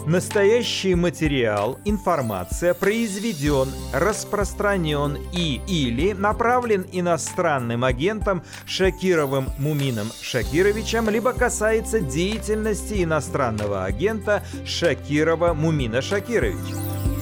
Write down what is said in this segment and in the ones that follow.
Настоящий материал, информация произведен, распространен или направлен иностранным агентом Шакировым Мумином Шакировичем, либо касается деятельности иностранного агента Шакирова Мумина Шакировича.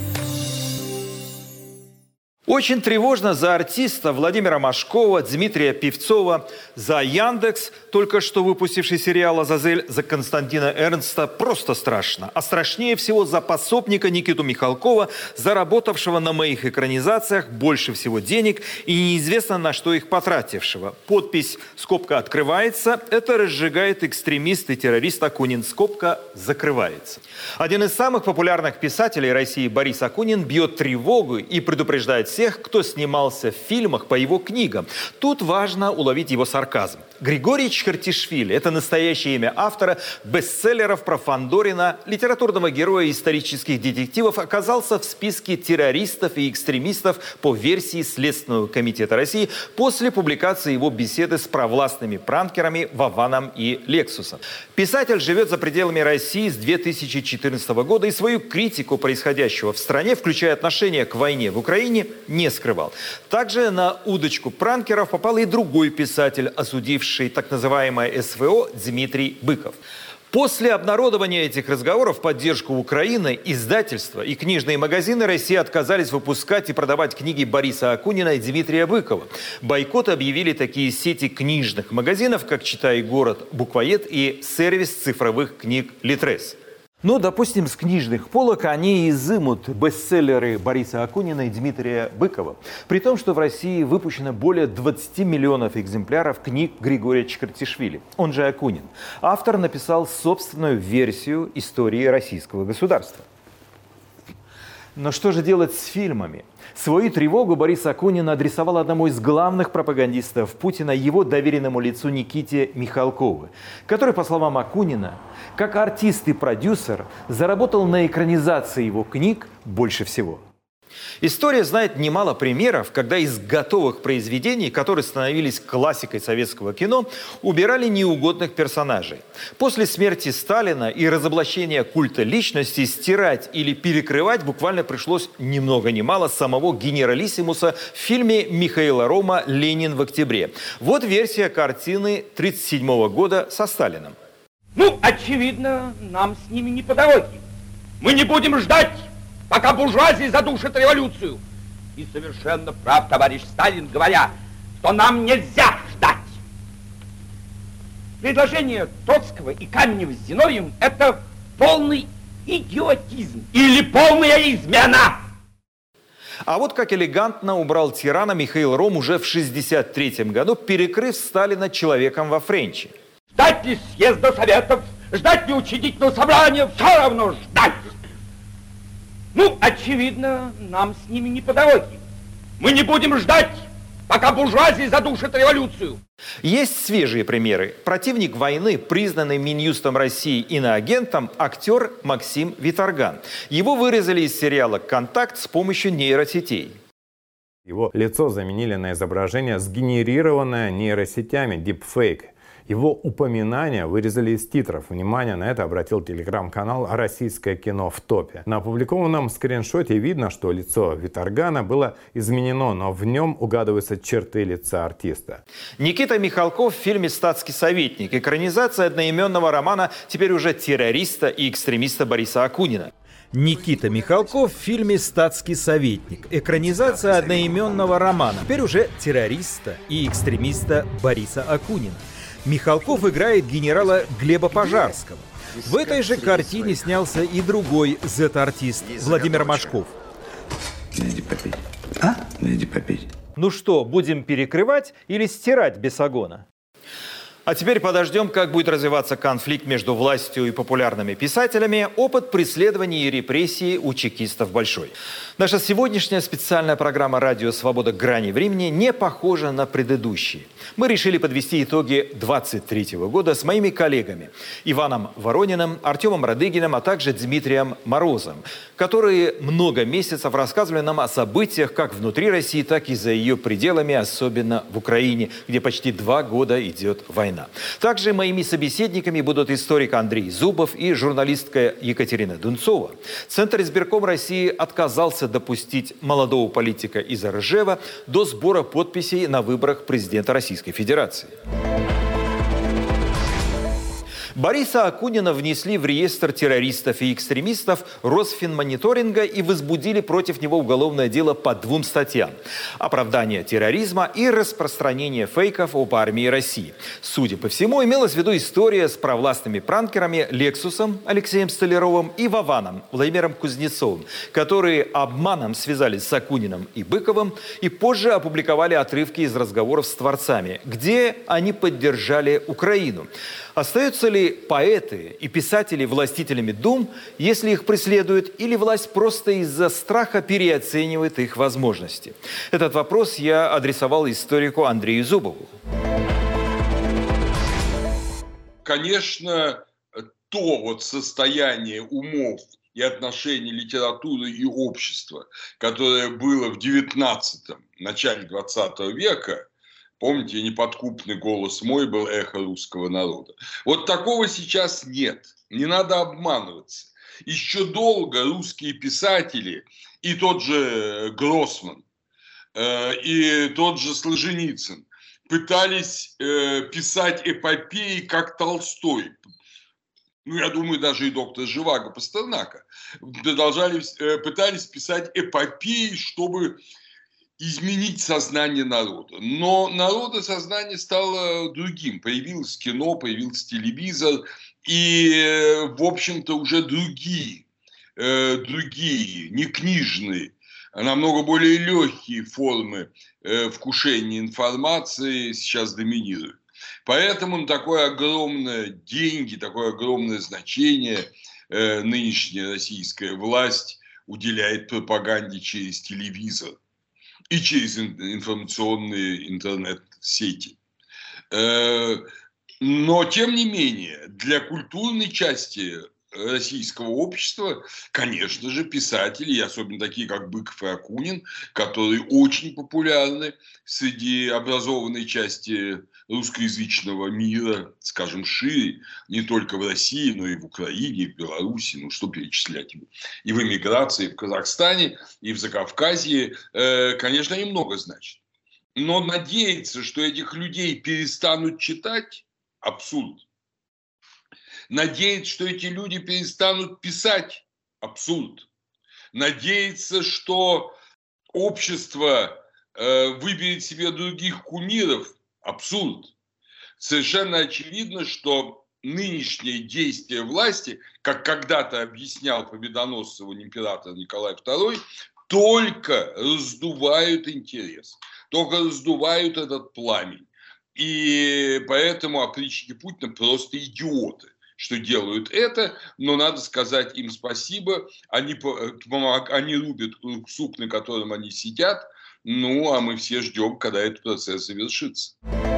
Очень тревожно за артиста Владимира Машкова, Дмитрия Певцова, за Яндекс, только что выпустивший сериал «Азазель», за Константина Эрнста просто страшно. А страшнее всего за пособника Никиту Михалкова, заработавшего на моих экранизациях больше всего денег и неизвестно на что их потратившего. Подпись «Скобка открывается» – это разжигает экстремист и террорист Акунин. Скобка закрывается. Один из самых популярных писателей России Борис Акунин бьет тревогу и предупреждает всех, кто снимался в фильмах по его книгам. Тут важно уловить его сарказм. Григорий Чхартишвили – это настоящее имя автора бестселлеров про Фандорина, литературного героя исторических детективов, оказался в списке террористов и экстремистов по версии Следственного комитета России после публикации его беседы с провластными пранкерами Вованом и Лексусом. Писатель живет за пределами России с 2014 года и свою критику происходящего в стране, включая отношение к войне в Украине, не скрывал. Также на удочку пранкеров попал и другой писатель, осудивший так называемое СВО, Дмитрий Быков. После обнародования этих разговоров в поддержку Украины издательства и книжные магазины России отказались выпускать и продавать книги Бориса Акунина и Дмитрия Быкова. Бойкот объявили такие сети книжных магазинов, как «Читай город», «Буквоед» и сервис цифровых книг «Литрес». Ну, допустим, с книжных полок они изымут бестселлеры Бориса Акунина и Дмитрия Быкова. При том, что в России выпущено более 20 миллионов экземпляров книг Григория Чхартишвили, он же Акунин. Автор написал собственную версию истории российского государства. Но что же делать с фильмами? Свою тревогу Борис Акунин адресовал одному из главных пропагандистов Путина, его доверенному лицу Никите Михалкову, который, по словам Акунина, как артист и продюсер, заработал на экранизации его книг больше всего. История знает немало примеров, когда из готовых произведений, которые становились классикой советского кино, убирали неугодных персонажей. После смерти Сталина и разоблачения культа личности стирать или перекрывать буквально пришлось ни много ни мало самого генералиссимуса в фильме Михаила Рома «Ленин в октябре». Вот версия картины 1937 года со Сталиным. Ну, очевидно, нам с ними не по дороге. Мы не будем ждать, пока буржуазия задушит революцию. И совершенно прав товарищ Сталин, говоря, что нам нельзя ждать. Предложение Троцкого и Каменева с Зиновьевым – это полный идиотизм или полная измена. А вот как элегантно убрал тирана Михаил Ром уже в 1963 году, перекрыв Сталина человеком во Френче. Ждать ли съезда советов, ждать ли учредительного собрания, все равно ждать. Ну, очевидно, нам с ними не по дороге. Мы не будем ждать, пока буржуазия задушит революцию. Есть свежие примеры. Противник войны, признанный Минюстом России иноагентом, актер Максим Виторган. Его вырезали из сериала «Контакт» с помощью нейросетей. Его лицо заменили на изображение, сгенерированное нейросетями, deepfake. Его упоминания вырезали из титров. Внимание на это обратил телеграм-канал «Российское кино в топе». На опубликованном скриншоте видно, что лицо Виторгана было изменено, но в нем угадываются черты лица артиста. Никита Михалков в фильме «Статский советник». Экранизация одноименного романа теперь уже террориста и экстремиста Бориса Акунина. Никита Михалков в фильме «Статский советник». Экранизация одноименного романа теперь уже террориста и экстремиста Бориса Акунина. Михалков играет генерала Глеба Пожарского. В этой же картине снялся и другой зет-артист Владимир Машков. Найди попить. А? Найди попить. Ну что, будем перекрывать или стирать Бесогона? А теперь подождем, как будет развиваться конфликт между властью и популярными писателями. Опыт преследований и репрессий у чекистов большой. Наша сегодняшняя специальная программа «Радио Свобода. Грани времени» не похожа на предыдущие. Мы решили подвести итоги 2023 года с моими коллегами Иваном Ворониным, Артемом Радыгиным, а также Дмитрием Морозом, которые много месяцев рассказывали нам о событиях как внутри России, так и за ее пределами, особенно в Украине, где почти 2 года идет война. война. Также моими собеседниками будут историк Андрей Зубов и журналистка Екатерина Дунцова. Центр избирком России отказался допустить молодого политика из Ржева до сбора подписей на выборах президента Российской Федерации. Бориса Акунина внесли в реестр террористов и экстремистов Росфинмониторинга и возбудили против него уголовное дело по 2 статьям: оправдание терроризма и распространение фейков об армии России. Судя по всему, имелась в виду история с провластными пранкерами Лексусом Алексеем Столяровым и Вованом Владимиром Кузнецовым, которые обманом связались с Акуниным и Быковым и позже опубликовали отрывки из разговоров с творцами, где они поддержали Украину. Остаются ли поэты и писатели властителями дум, если их преследуют, или власть просто из-за страха переоценивает их возможности? Этот вопрос я адресовал историку Андрею Зубову. Конечно, то состояние умов и отношений литературы и общества, которое было в 19-м, начале 20 века, помните, неподкупный голос мой был эхо русского народа. Вот такого сейчас нет. Не надо обманываться. Еще долго русские писатели, и тот же Гроссман, и тот же Солженицын, пытались писать эпопеи, как Толстой. Ну, я думаю, даже и доктор Живаго Пастернака. Пытались писать эпопеи, чтобы изменить сознание народа. Но народа сознание стало другим. Появилось кино, появился телевизор. И, в общем-то, уже другие, не книжные, а намного более легкие формы вкушения информации сейчас доминируют. Поэтому такое огромное деньги, такое огромное значение нынешняя российская власть уделяет пропаганде через телевизор и через информационные интернет-сети. Но, тем не менее, для культурной части российского общества, конечно же, писатели, особенно такие, как Быков и Акунин, которые очень популярны среди образованной части русскоязычного мира, скажем, шире, не только в России, но и в Украине, и в Беларуси, ну что перечислять, и в эмиграции, и в Казахстане, и в Закавказье, конечно, они много значат. Но надеяться, что этих людей перестанут читать, абсурд. Надеяться, что эти люди перестанут писать, абсурд. Надеяться, что общество выберет себе других кумиров, абсурд. Совершенно очевидно, что нынешние действия власти, как когда-то объяснял победоносцеву император Николай II, только раздувают интерес, только раздувают этот пламень. И поэтому опричники Путина просто идиоты, что делают это, но надо сказать им спасибо. Они рубят сук, на котором они сидят. Ну, а мы все ждем, когда этот процесс завершится.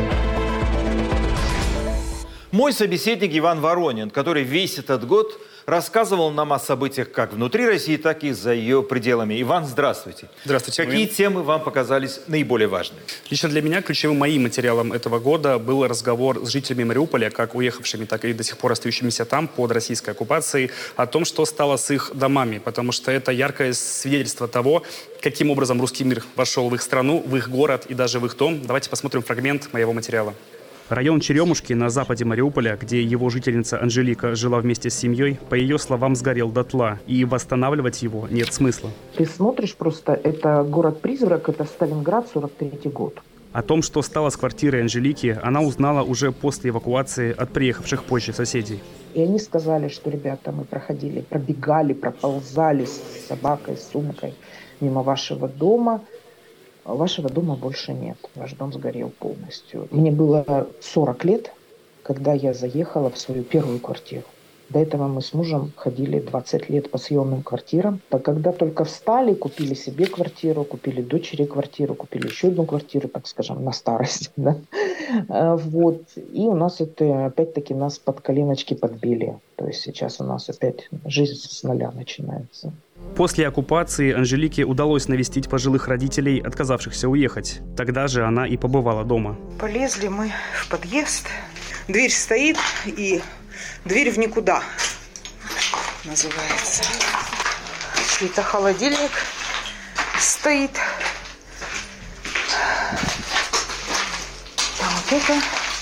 Мой собеседник Иван Воронин, который весь этот год рассказывал нам о событиях как внутри России, так и за ее пределами. Иван, здравствуйте. Здравствуйте. Какие темы вам показались наиболее важными? Лично для меня ключевым моим материалом этого года был разговор с жителями Мариуполя, как уехавшими, так и до сих пор остающимися там под российской оккупацией, о том, что стало с их домами, потому что это яркое свидетельство того, каким образом русский мир вошел в их страну, в их город и даже в их дом. Давайте посмотрим фрагмент моего материала. Район Черемушки на западе Мариуполя, где его жительница Анжелика жила вместе с семьей, по ее словам, сгорел дотла, и восстанавливать его нет смысла. Ты смотришь просто, это город-призрак, это Сталинград, 43-й год. О том, что стало с квартирой Анжелики, она узнала уже после эвакуации от приехавших позже соседей. И они сказали, что, ребята, мы пробегали, проползали с собакой, с сумкой мимо вашего дома. Вашего дома больше нет. Ваш дом сгорел полностью. Мне было 40 лет, когда я заехала в свою первую квартиру. До этого мы с мужем ходили 20 лет по съемным квартирам. Когда только встали, купили себе квартиру, купили дочери квартиру, купили еще одну квартиру, так скажем, на старость. Да? Вот. И у нас это, опять-таки, нас под коленочки подбили. То есть сейчас у нас опять жизнь с нуля начинается. После оккупации Анжелике удалось навестить пожилых родителей, отказавшихся уехать. Тогда же она и побывала дома. Полезли мы в подъезд, Дверь стоит, и дверь в никуда называется. Чей-то холодильник стоит. А вот это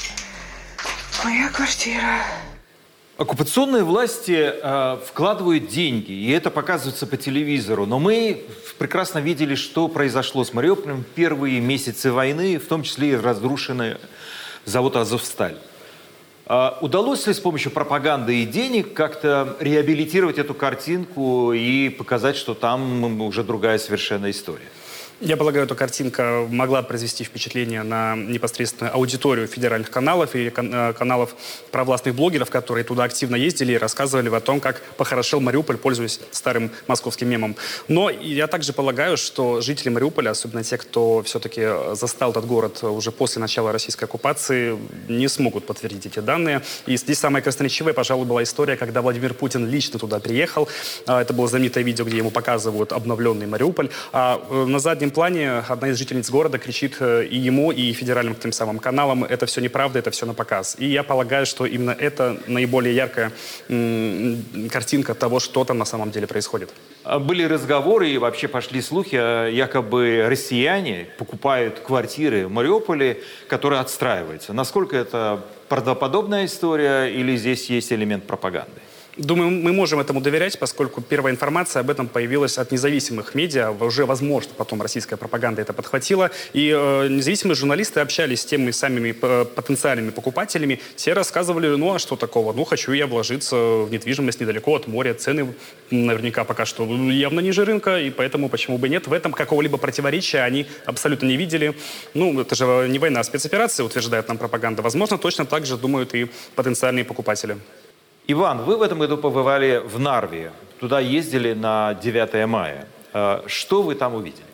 моя квартира. Оккупационные власти вкладывают деньги, и это показывается по телевизору. Но мы прекрасно видели, что произошло с Мариуполем в первые месяцы войны, в том числе и разрушенный завод «Азовсталь». Удалось ли с помощью пропаганды и денег как-то реабилитировать эту картинку и показать, что там уже другая совершенно история? Я полагаю, эта картинка могла произвести впечатление на непосредственно аудиторию федеральных каналов и каналов провластных блогеров, которые туда активно ездили и рассказывали о том, как похорошел Мариуполь, пользуясь старым московским мемом. Но я также полагаю, что жители Мариуполя, особенно те, кто все-таки застал этот город уже после начала российской оккупации, не смогут подтвердить эти данные. И здесь самая красноречивая, пожалуй, была история, когда Владимир Путин лично туда приехал. Это было знаменитое видео, где ему показывают обновленный Мариуполь. А на заднем плане одна из жительниц города кричит и ему, и федеральным тем самым каналам: это все неправда, это все на показ. И я полагаю, что именно это наиболее яркая картинка того, что там на самом деле происходит. Были разговоры и вообще пошли слухи, якобы россияне покупают квартиры в Мариуполе, которые отстраиваются. Насколько это правдоподобная история или здесь есть элемент пропаганды? Думаю, мы можем этому доверять, поскольку первая информация об этом появилась от независимых медиа. Уже, возможно, потом российская пропаганда это подхватила. И независимые журналисты общались с теми самыми потенциальными покупателями. Те рассказывали: ну а что такого? Ну, хочу я вложиться в недвижимость недалеко от моря. Цены наверняка пока что явно ниже рынка, и поэтому почему бы нет? В этом какого-либо противоречия они абсолютно не видели. Ну, это же не война, а спецоперация, утверждает нам пропаганда. Возможно, точно так же думают и потенциальные покупатели. Иван, вы в этом году побывали в Нарве. Туда ездили на 9 мая. Что вы там увидели?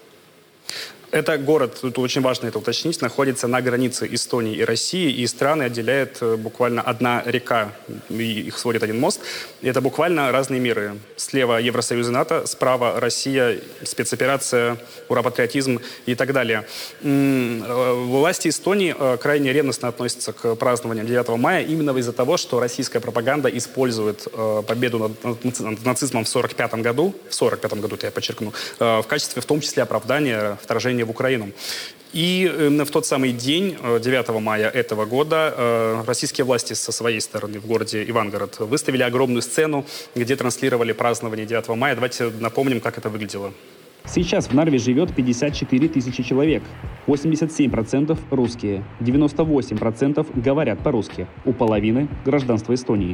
Это город, тут очень важно это уточнить, находится на границе Эстонии и России, и страны отделяет буквально одна река, и их сводит один мост. И это буквально разные миры. Слева Евросоюз и НАТО, справа Россия, спецоперация, ура-патриотизм и так далее. Власти Эстонии крайне ревностно относятся к празднованию 9 мая именно из-за того, что российская пропаганда использует победу над нацизмом в 1945 году, это я подчеркну, в качестве в том числе оправдания вторжения в Украину. И в тот самый день, 9 мая этого года, российские власти со своей стороны в городе Ивангород выставили огромную сцену, где транслировали празднование 9 мая. Давайте напомним, как это выглядело. Сейчас в Нарве живет 54 тысячи человек. 87% русские, 98% говорят по-русски. У половины гражданство Эстонии.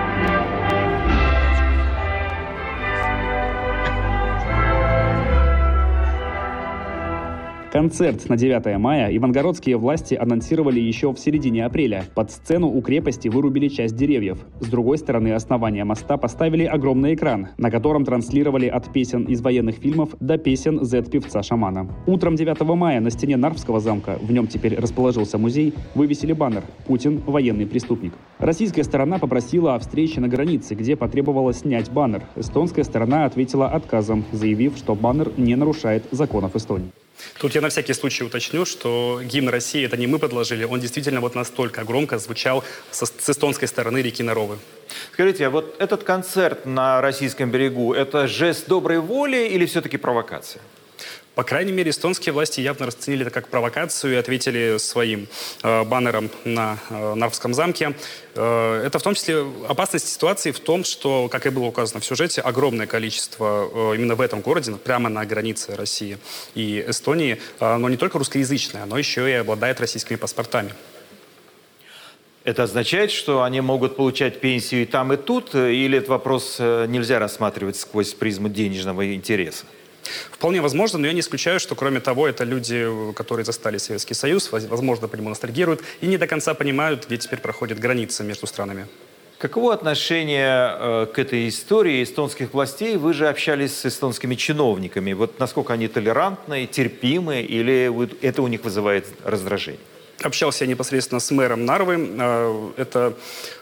Концерт на 9 мая ивангородские власти анонсировали еще в середине апреля. Под сцену у крепости вырубили часть деревьев. С другой стороны основания моста поставили огромный экран, на котором транслировали от песен из военных фильмов до песен Z-певца-шамана. Утром 9 мая на стене Нарвского замка, в нем теперь расположился музей, вывесили баннер «Путин – военный преступник». Российская сторона попросила о встрече на границе, где потребовала снять баннер. Эстонская сторона ответила отказом, заявив, что баннер не нарушает законов Эстонии. Тут я на всякий случай уточню, что гимн России это не мы предложили, он действительно вот настолько громко звучал с эстонской стороны реки Наровы. Скажите, а вот этот концерт на российском берегу – это жест доброй воли или все-таки провокация? По крайней мере, эстонские власти явно расценили это как провокацию и ответили своим баннером на Нарвском замке. Это в том числе опасность ситуации в том, что, как и было указано в сюжете, огромное количество именно в этом городе, прямо на границе России и Эстонии, но не только русскоязычное, но еще и обладает российскими паспортами. Это означает, что они могут получать пенсию и там, и тут? Или этот вопрос нельзя рассматривать сквозь призму денежного интереса? Вполне возможно, но я не исключаю, что, кроме того, это люди, которые застали Советский Союз, возможно, по нему ностальгируют и не до конца понимают, где теперь проходит граница между странами. Каково отношение к этой истории эстонских властей? Вы же общались с эстонскими чиновниками. Вот насколько они толерантны, терпимы, или это у них вызывает раздражение? Общался я непосредственно с мэром Нарвы. Это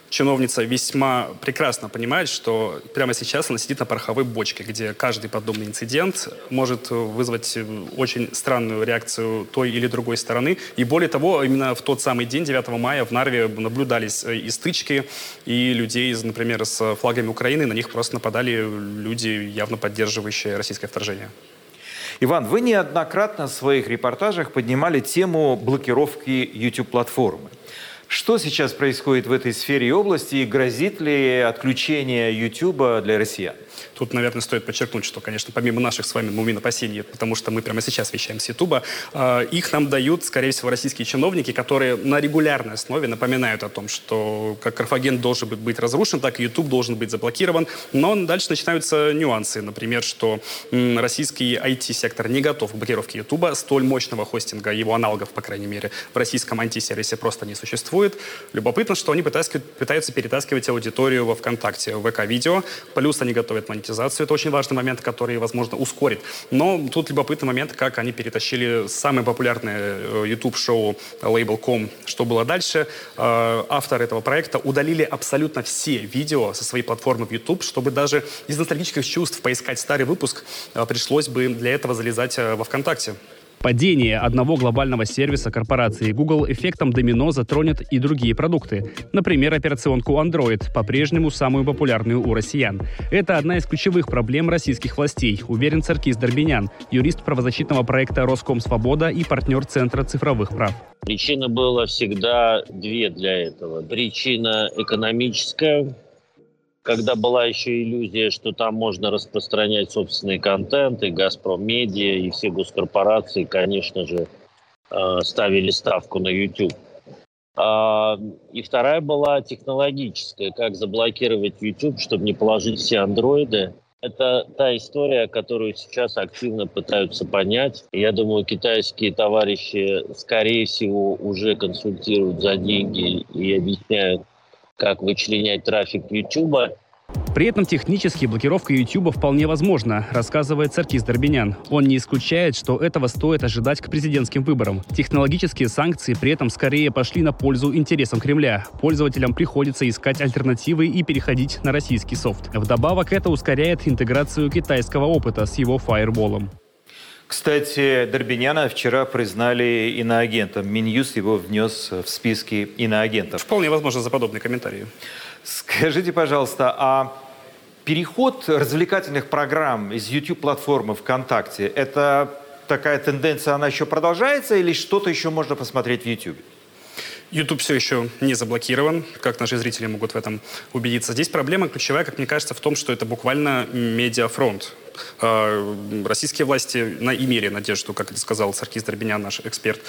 чиновница весьма прекрасно понимает, что прямо сейчас она сидит на пороховой бочке, где каждый подобный инцидент может вызвать очень странную реакцию той или другой стороны. И более того, именно в тот самый день, 9 мая, в Нарве наблюдались и стычки, и людей, например, с флагами Украины, на них просто нападали люди, явно поддерживающие российское вторжение. Иван, вы неоднократно в своих репортажах поднимали тему блокировки YouTube-платформы. Что сейчас происходит в этой сфере и области, и грозит ли отключение YouTube для россиян? Тут, наверное, стоит подчеркнуть, что, конечно, помимо наших с вами мумин опасений, потому что мы прямо сейчас вещаем с Ютуба, их нам дают, скорее всего, российские чиновники, которые на регулярной основе напоминают о том, что как Карфаген должен быть разрушен, так и Ютуб должен быть заблокирован. Но дальше начинаются нюансы. Например, что российский IT-сектор не готов к блокировке Ютуба. Столь мощного хостинга, его аналогов, по крайней мере, в российском IT-сервисе просто не существует. Любопытно, что они пытаются перетаскивать аудиторию во ВКонтакте, в ВК-видео. Плюс они готовят монетизацию. Это очень важный момент, который, возможно, ускорит. Но тут любопытный момент, как они перетащили самое популярное YouTube-шоу Label.com «Что было дальше?». Авторы этого проекта удалили абсолютно все видео со своей платформы в YouTube, чтобы даже из ностальгических чувств поискать старый выпуск пришлось бы для этого залезать во ВКонтакте. Падение одного глобального сервиса корпорации Google эффектом домино затронет и другие продукты. Например, операционку Android, по-прежнему самую популярную у россиян. Это одна из ключевых проблем российских властей, уверен Саркис Дорбинян, юрист правозащитного проекта «Роскомсвобода» и партнер Центра цифровых прав. Причина была всегда две для этого. Причина экономическая, когда была еще иллюзия, что там можно распространять собственный контент, и «Газпром Медиа», и все госкорпорации, конечно же, ставили ставку на YouTube. И вторая была технологическая, как заблокировать YouTube, чтобы не положить все андроиды. Это та история, которую сейчас активно пытаются понять. Я думаю, китайские товарищи, скорее всего, уже консультируют за деньги и объясняют, как вычленять трафик YouTube. При этом технически блокировка YouTube вполне возможна, рассказывает Саркис Дорбинян. Он не исключает, что этого стоит ожидать к президентским выборам. Технологические санкции при этом скорее пошли на пользу интересам Кремля. Пользователям приходится искать альтернативы и переходить на российский софт. Вдобавок, это ускоряет интеграцию китайского опыта с его фаерволом. Кстати, Дорбиняна вчера признали иноагентом. Минюст его внес в списки иноагентов. Вполне возможно за подобные комментарии. Скажите, пожалуйста, а переход развлекательных программ из YouTube-платформы ВКонтакте, это такая тенденция, она еще продолжается или что-то еще можно посмотреть в YouTube? YouTube все еще не заблокирован, как наши зрители могут в этом убедиться. Здесь проблема ключевая, как мне кажется, в том, что это буквально медиафронт. Российские власти имели надежду, как это сказал Саркис Дорбинян, наш эксперт,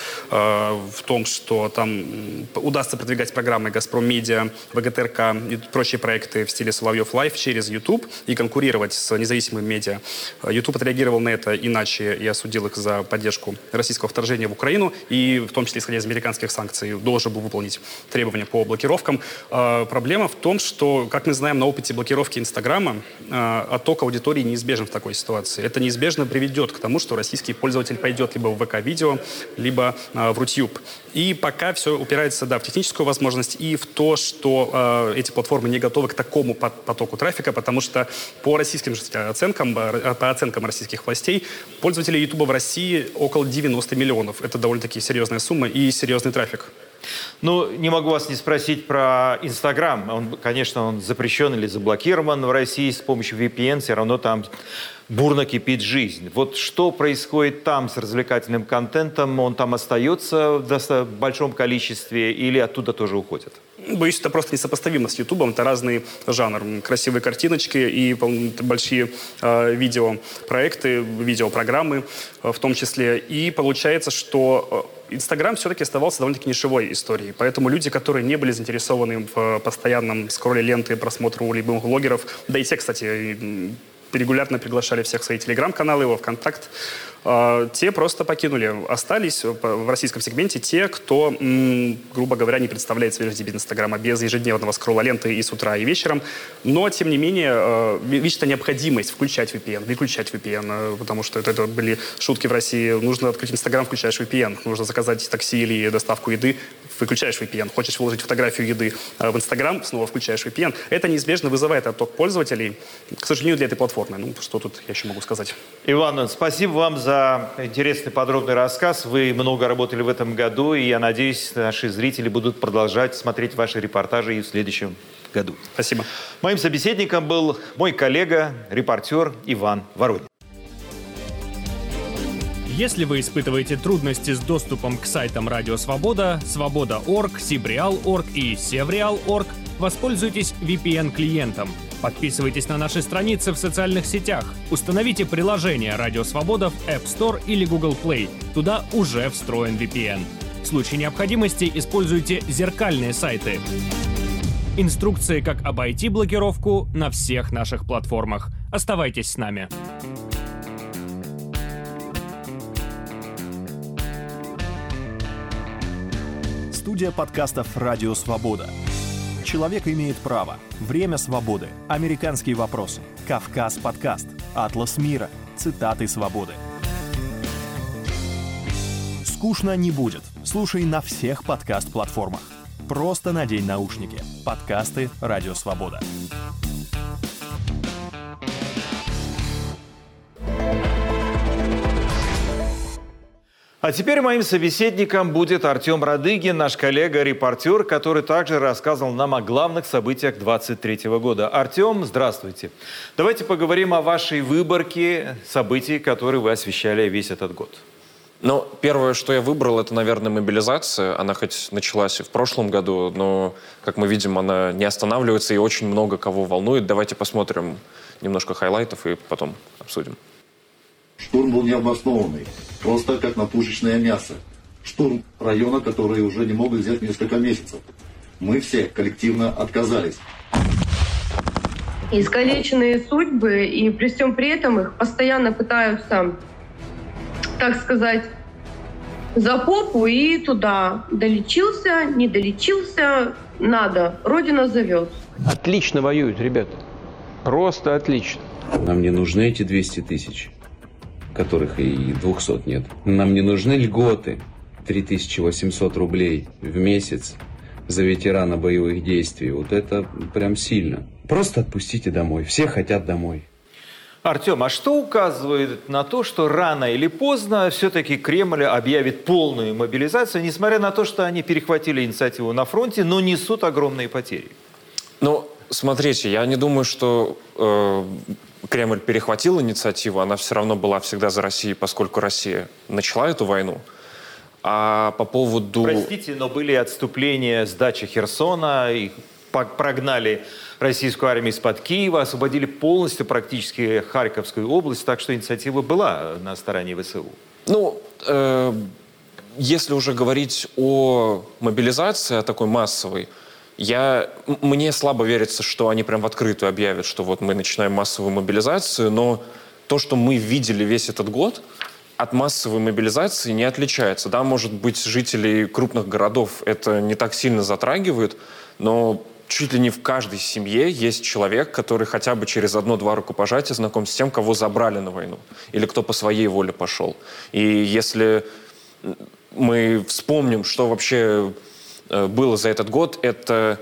в том, что там удастся продвигать программы «Газпром Медиа», ВГТРК и прочие проекты в стиле Соловьев Лайв через YouTube и конкурировать с независимым медиа. YouTube отреагировал на это иначе и осудил их за поддержку российского вторжения в Украину и, в том числе, исходя из американских санкций, должен был выполнить требования по блокировкам. Проблема в том, что, как мы знаем, на опыте блокировки Инстаграма отток аудитории неизбежен в такой ситуации. Это неизбежно приведет к тому, что российский пользователь пойдет либо в ВК-видео, либо в Рутюб. И пока все упирается, в техническую возможность и в то, что эти платформы не готовы к такому потоку трафика, потому что по российским оценкам, по оценкам российских властей, пользователей Ютуба в России около 90 миллионов. Это довольно-таки серьезная сумма и серьезный трафик. Ну, не могу вас не спросить про Инстаграм. Он, конечно, он запрещен или заблокирован в России с помощью VPN, все равно там бурно кипит жизнь. Вот что происходит там с развлекательным контентом? Он там остается в достаточно большом количестве или оттуда тоже уходит? Боюсь, это просто несопоставимо с Ютубом. Это разный жанр. Красивые картиночки и большие видеопроекты, видеопрограммы в том числе. И получается, что Инстаграм все-таки оставался довольно-таки нишевой историей. Поэтому люди, которые не были заинтересованы в постоянном скролле ленты, просмотру любых блогеров, да и те, кстати, регулярно приглашали всех в свои телеграм-каналы, во ВКонтакт. Те просто покинули. Остались в российском сегменте те, кто, грубо говоря, не представляет свежести Инстаграма без ежедневного скролла ленты и с утра, и вечером. Но, тем не менее, видит необходимость включать VPN, выключать VPN, потому что это были шутки в России. Нужно открыть Инстаграм, включаешь VPN. Нужно заказать такси или доставку еды, выключаешь VPN. Хочешь выложить фотографию еды в Инстаграм, снова включаешь VPN. Это неизбежно вызывает отток пользователей, к сожалению, для этой платформы. Ну, что тут я еще могу сказать? Иван, спасибо вам за интересный подробный рассказ. Вы много работали в этом году, и я надеюсь, наши зрители будут продолжать смотреть ваши репортажи и в следующем году. Спасибо. Моим собеседником был мой коллега, репортер Иван Воронин. Если вы испытываете трудности с доступом к сайтам Радио Свобода, Свобода.орг, Сибреал.орг и Севреал.орг, воспользуйтесь VPN-клиентом. Подписывайтесь на наши страницы в социальных сетях. Установите приложение Радио Свобода в App Store или Google Play. Туда уже встроен VPN. В случае необходимости используйте зеркальные сайты. Инструкции, как обойти блокировку, на всех наших платформах. Оставайтесь с нами. Студия подкастов «Радио Свобода». «Человек имеет право», «Время свободы», «Американские вопросы», «Кавказ подкаст», «Атлас мира», «Цитаты свободы». Скучно не будет. Слушай на всех подкаст-платформах. Просто надень наушники. Подкасты «Радио Свобода». А теперь моим собеседником будет Артем Радыгин, наш коллега-репортер, который также рассказывал нам о главных событиях 2023 года. Артем, здравствуйте. Давайте поговорим о вашей выборке событий, которые вы освещали весь этот год. Ну, первое, что я выбрал, это, наверное, мобилизация. Она хоть началась и в прошлом году, но, как мы видим, она не останавливается и очень много кого волнует. Давайте посмотрим немножко хайлайтов и потом обсудим. Штурм был необоснованный, просто как на пушечное мясо. Штурм района, который уже не могут взять несколько месяцев. Мы все коллективно отказались. Искалеченные судьбы, и при всем при этом их постоянно пытаются, так сказать, за попу и туда. Долечился, не долечился, надо. Родина зовет. Отлично воюют, ребята. Просто отлично. Нам не нужны эти 200 тысяч, которых и 200 нет. Нам не нужны льготы 3800 рублей в месяц за ветерана боевых действий. Вот это прям сильно. Просто отпустите домой. Все хотят домой. Артем, а что указывает на то, что рано или поздно все-таки Кремль объявит полную мобилизацию, несмотря на то, что они перехватили инициативу на фронте, но несут огромные потери? Ну, смотрите, я не думаю, что Кремль перехватил инициативу, она все равно была всегда за Россией, поскольку Россия начала эту войну. А по поводу... Простите, но были отступления, сдача Херсона, и прогнали российскую армию из-под Киева, освободили полностью практически Харьковскую область, так что инициатива была на стороне ВСУ. Ну, если уже говорить о мобилизации, о такой массовой, мне слабо верится, что они прям в открытую объявят, что вот мы начинаем массовую мобилизацию, но то, что мы видели весь этот год, от массовой мобилизации не отличается. Да, может быть, жителей крупных городов это не так сильно затрагивает, но чуть ли не в каждой семье есть человек, который хотя бы через 1-2 рукопожатия знаком с тем, кого забрали на войну, или кто по своей воле пошел. И если мы вспомним, что вообще было за этот год, это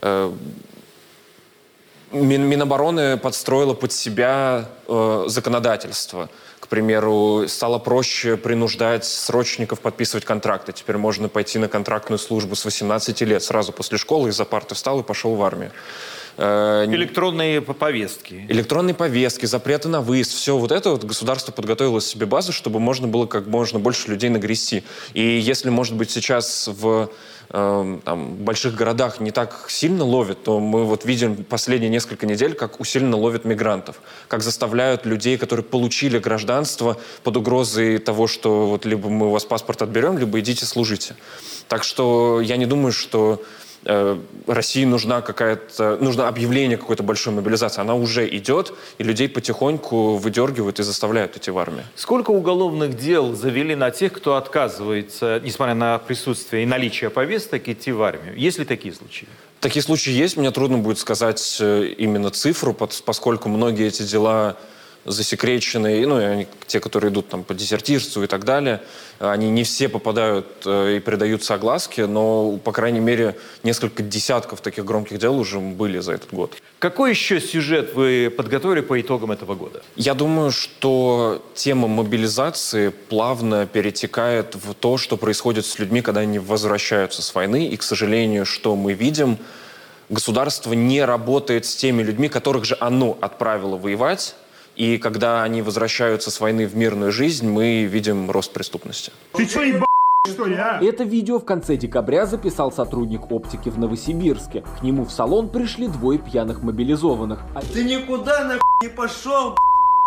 Минобороны подстроила под себя законодательство. К примеру, стало проще принуждать срочников подписывать контракты. Теперь можно пойти на контрактную службу с 18 лет, сразу после школы из-за парты встал и пошел в армию. Электронные повестки. Электронные повестки, запреты на выезд. Все вот это вот государство подготовило себе базу, чтобы можно было как можно больше людей нагрести. И если, может быть, сейчас в больших городах не так сильно ловят, то мы вот видим последние несколько недель, как усиленно ловят мигрантов, как заставляют людей, которые получили гражданство, под угрозой того, что вот либо мы у вас паспорт отберем, либо идите служите. Так что я не думаю, что России нужно объявление какой-то большой мобилизации. Она уже идет, и людей потихоньку выдергивают и заставляют идти в армию. Сколько уголовных дел завели на тех, кто отказывается, несмотря на присутствие и наличие повесток, идти в армию? Есть ли такие случаи? Такие случаи есть. Мне трудно будет сказать именно цифру, поскольку многие эти дела засекреченные, и они, те, которые идут там по дезертирству и так далее, они не все попадают и предаются огласке, но, по крайней мере, несколько десятков таких громких дел уже были за этот год. Какой еще сюжет вы подготовили по итогам этого года? Я думаю, что тема мобилизации плавно перетекает в то, что происходит с людьми, когда они возвращаются с войны, и, к сожалению, что мы видим, государство не работает с теми людьми, которых же оно отправило воевать. И когда они возвращаются с войны в мирную жизнь, мы видим рост преступности. Ты что, что ли, а? Это видео в конце декабря записал сотрудник оптики в Новосибирске. К нему в салон пришли двое пьяных мобилизованных. Ты никуда не пошел,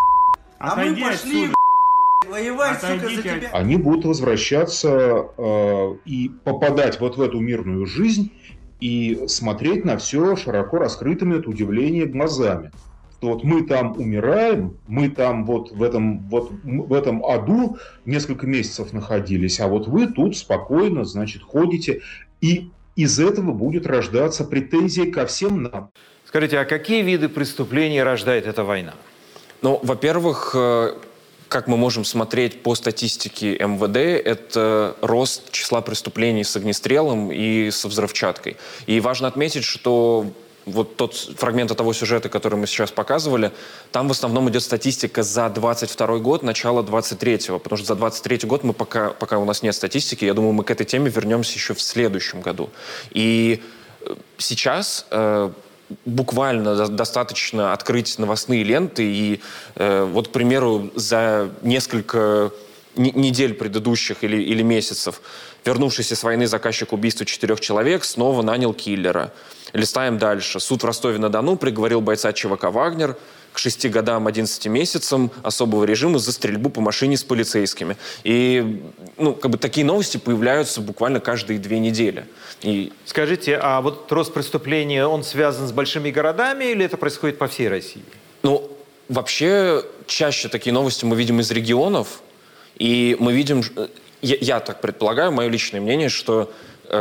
а мы пошли воевать, сука, за тебя. Они будут возвращаться и попадать вот в эту мирную жизнь и смотреть на все широко раскрытыми от удивления глазами. Вот мы там умираем, мы там вот в этом аду несколько месяцев находились, а вот вы тут спокойно, значит, ходите, и из этого будет рождаться претензия ко всем нам. Скажите, а какие виды преступлений рождает эта война? Во-первых, как мы можем смотреть по статистике МВД, это рост числа преступлений с огнестрелом и со взрывчаткой. И важно отметить, что вот тот фрагмент того сюжета, который мы сейчас показывали, там в основном идет статистика за 22 год, начало 23-го, потому что за 23-й год мы пока у нас нет статистики, я думаю, мы к этой теме вернемся еще в следующем году. И сейчас буквально достаточно открыть новостные ленты, и вот, к примеру, за несколько недель предыдущих или месяцев вернувшийся с войны заказчик убийства 4 человек снова нанял киллера. Листаем дальше. Суд в Ростове-на-Дону приговорил бойца ЧВК «Вагнер» к 6 годам 11 месяцам особого режима за стрельбу по машине с полицейскими. И такие новости появляются буквально каждые 2 недели. Скажите, а вот рост преступления, он связан с большими городами или это происходит по всей России? Вообще, чаще такие новости мы видим из регионов. И мы видим, я так предполагаю, мое личное мнение, что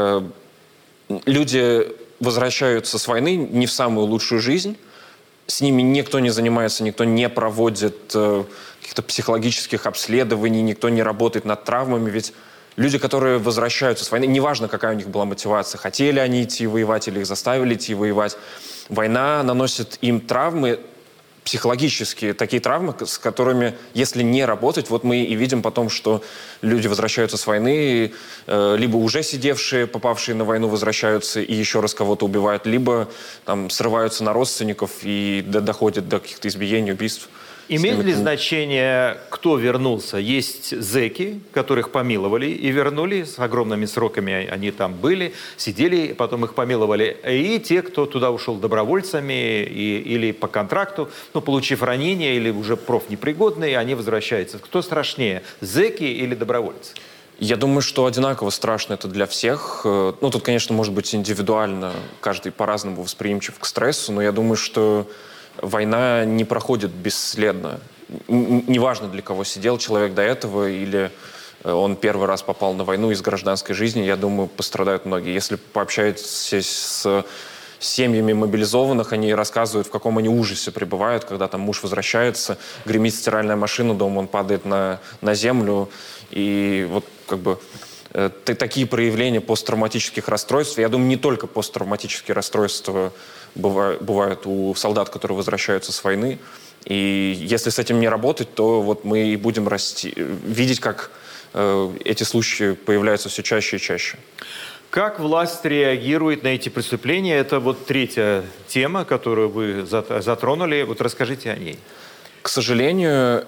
люди возвращаются с войны не в самую лучшую жизнь, с ними никто не занимается, никто не проводит каких-то психологических обследований, никто не работает над травмами, ведь люди, которые возвращаются с войны, неважно, какая у них была мотивация, хотели они идти воевать или их заставили идти воевать, война наносит им травмы, психологические такие травмы, с которыми, если не работать, вот мы и видим потом, что люди возвращаются с войны, либо уже сидевшие, попавшие на войну, возвращаются и еще раз кого-то убивают, либо там срываются на родственников и доходят до каких-то избиений, убийств. Имеет ли значение, кто вернулся? Есть зэки, которых помиловали и вернули, с огромными сроками они там были, сидели, потом их помиловали. И те, кто туда ушел добровольцами или по контракту, получив ранение или уже профнепригодные, они возвращаются. Кто страшнее, зэки или добровольцы? Я думаю, что одинаково страшно это для всех. Тут, конечно, может быть индивидуально, каждый по-разному восприимчив к стрессу, но я думаю, что война не проходит бесследно. Неважно, для кого сидел человек до этого, или он первый раз попал на войну из гражданской жизни, я думаю, пострадают многие. Если пообщаетесь с семьями мобилизованных, они рассказывают, в каком они ужасе пребывают, когда там муж возвращается, гремит стиральная машина дома, он падает на землю. И вот такие проявления посттравматических расстройств, я думаю, не только посттравматические расстройства бывают у солдат, которые возвращаются с войны. И если с этим не работать, то вот мы и будем видеть, как эти случаи появляются все чаще и чаще. Как власть реагирует на эти преступления? Это вот третья тема, которую вы затронули. Вот расскажите о ней. К сожалению,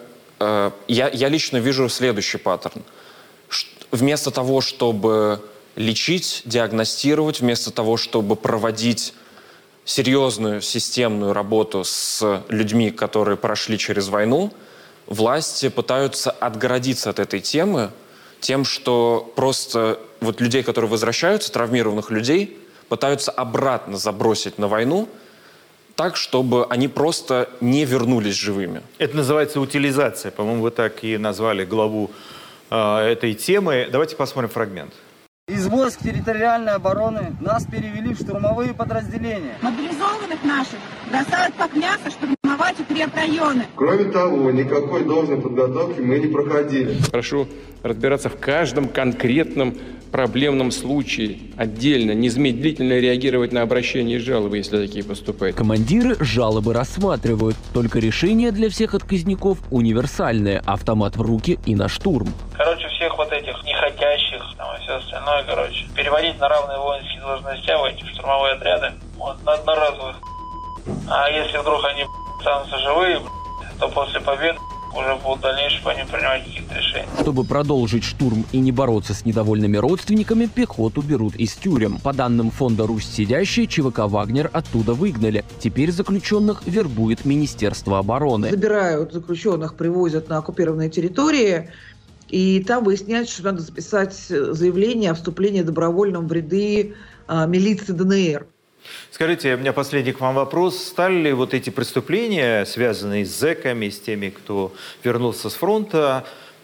я лично вижу следующий паттерн. Вместо того, чтобы лечить, диагностировать, вместо того, чтобы проводить серьезную системную работу с людьми, которые прошли через войну, власти пытаются отгородиться от этой темы тем, что просто вот людей, которые возвращаются, травмированных людей, пытаются обратно забросить на войну, так, чтобы они просто не вернулись живыми. Это называется утилизация. По-моему, вы так и назвали главу этой темы. Давайте посмотрим фрагмент. Из войск территориальной обороны нас перевели в штурмовые подразделения. Мобилизованных наших бросают как мясо штурмовать укрепрайоны. Кроме того, никакой должной подготовки мы не проходили. Прошу разбираться в каждом конкретном проблемном случае отдельно, незамедлительно реагировать на обращения и жалобы, если такие поступают. Командиры жалобы рассматривают, только решение для всех отказников универсальное: автомат в руки и на штурм. Всех вот этих неходящих, там, и все остальное, переводить на равные воинские должности в эти штурмовые отряды, на одноразовых. А если вдруг они останутся живые, то после победы уже будут дальнейшие по ним принимать какие-то решения. Чтобы продолжить штурм и не бороться с недовольными родственниками, пехоту берут из тюрем. По данным фонда «Русь сидящая», ЧВК «Вагнер» оттуда выгнали. Теперь заключенных вербует Министерство обороны. Забирают заключенных, привозят на оккупированные территории, и там выясняется, что надо записать заявление о вступлении добровольном в ряды милиции ДНР. Скажите, у меня последний к вам вопрос. Стали ли вот эти преступления, связанные с зэками, с теми, кто вернулся с фронта,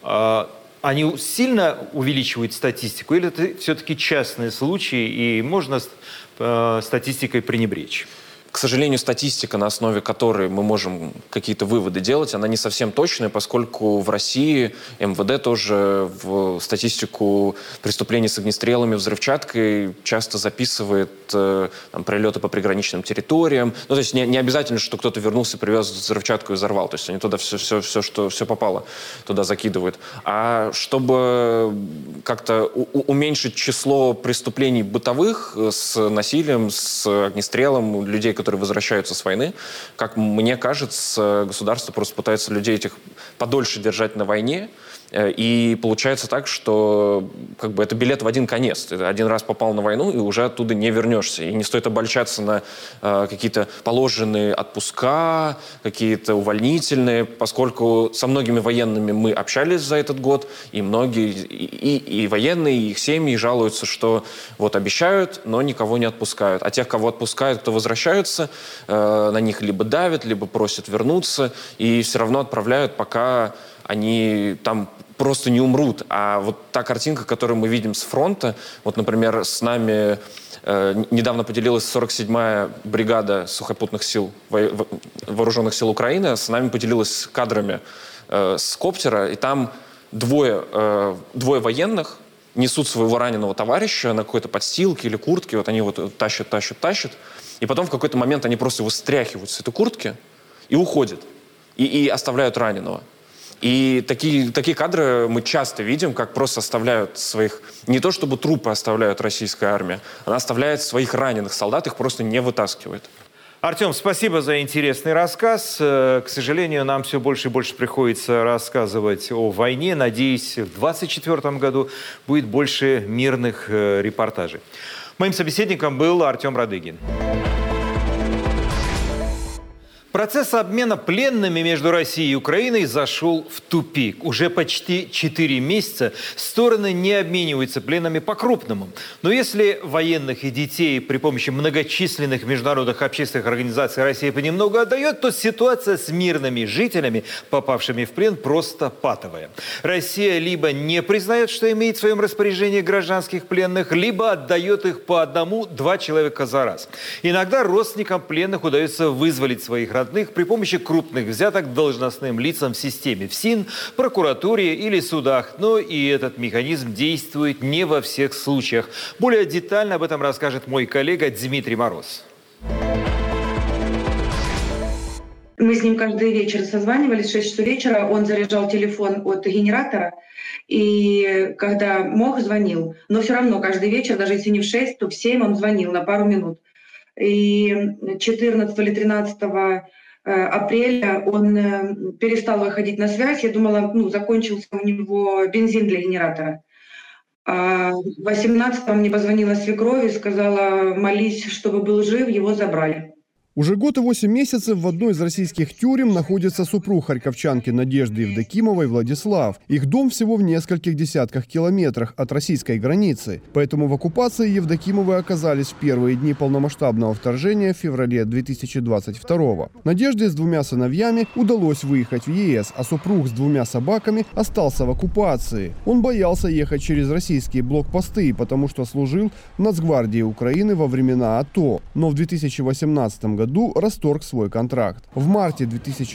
они сильно увеличивают статистику? Или это все-таки частные случаи, и можно статистикой пренебречь? К сожалению, статистика, на основе которой мы можем какие-то выводы делать, она не совсем точная, поскольку в России МВД тоже в статистику преступлений с огнестрелами, взрывчаткой часто записывает прилеты по приграничным территориям. Ну, то есть не обязательно, что кто-то вернулся, привез взрывчатку и взорвал. То есть они туда все попало, туда закидывают. А чтобы как-то уменьшить число преступлений бытовых с насилием, с огнестрелом, людей, которые возвращаются с войны, как мне кажется, государство просто пытается людей этих подольше держать на войне, и получается так, что это билет в один конец. Ты один раз попал на войну, и уже оттуда не вернешься. И не стоит обольщаться на какие-то положенные отпуска, какие-то увольнительные, поскольку со многими военными мы общались за этот год, и многие, и военные, и их семьи жалуются, что вот обещают, но никого не отпускают. А тех, кого отпускают, кто возвращаются, на них либо давят, либо просят вернуться, и все равно отправляют, пока они там просто не умрут. А вот та картинка, которую мы видим с фронта, вот, например, с нами недавно поделилась 47-я бригада сухопутных сил, вооруженных сил Украины, с нами поделилась кадрами с коптера, и там двое военных несут своего раненого товарища на какой-то подстилке или куртке, вот они вот тащат, и потом в какой-то момент они просто его стряхивают с этой куртки и уходят, и оставляют раненого. И такие кадры мы часто видим, как просто оставляют своих... Не то чтобы трупы оставляют российская армия, она оставляет своих раненых солдат, их просто не вытаскивает. Артем, спасибо за интересный рассказ. К сожалению, нам все больше и больше приходится рассказывать о войне. Надеюсь, в 2024 году будет больше мирных репортажей. Моим собеседником был Артем Радыгин. Процесс обмена пленными между Россией и Украиной зашел в тупик. Уже почти 4 месяца стороны не обмениваются пленными по-крупному. Но если военных и детей при помощи многочисленных международных общественных организаций Россия понемногу отдает, то ситуация с мирными жителями, попавшими в плен, просто патовая. Россия либо не признает, что имеет в своем распоряжении гражданских пленных, либо отдает их по 1-2 человека за раз. Иногда родственникам пленных удается вызволить своих родных при помощи крупных взяток должностным лицам в системе ФСИН, прокуратуре или судах. Но и этот механизм действует не во всех случаях. Более детально об этом расскажет мой коллега Дмитрий Мороз. Мы с ним каждый вечер созванивались, в 6 часов вечера. Он заряжал телефон от генератора. И когда мог, звонил. Но все равно каждый вечер, даже если не в 6, то в 7 он звонил на пару минут. И 14 или 13 апреля он перестал выходить на связь. Я думала, закончился у него бензин для генератора. А 18-го мне позвонила свекровь и сказала: молись, чтобы был жив, его забрали. Уже год и 8 месяцев в одной из российских тюрем находится супруг харьковчанки Надежды Евдокимовой Владислав. Их дом всего в нескольких десятках километрах от российской границы. Поэтому в оккупации Евдокимовы оказались в первые дни полномасштабного вторжения в феврале 2022. Надежде с 2 сыновьями удалось выехать в ЕС, а супруг с 2 собаками остался в оккупации. Он боялся ехать через российские блокпосты, потому что служил в Нацгвардии Украины во времена АТО. Но в 2018 году расторг свой контракт. В марте